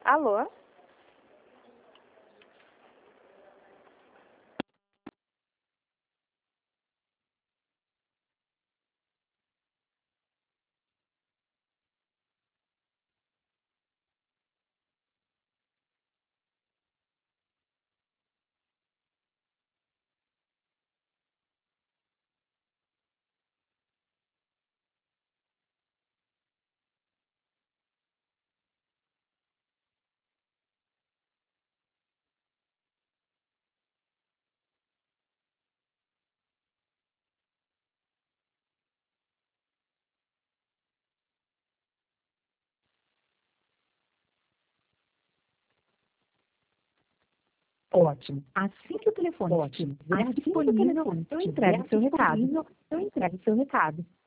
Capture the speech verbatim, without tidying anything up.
Alô? Ótimo. Assim que o telefone estiver disponível, eu entrego seu recado. Eu entrego seu recado.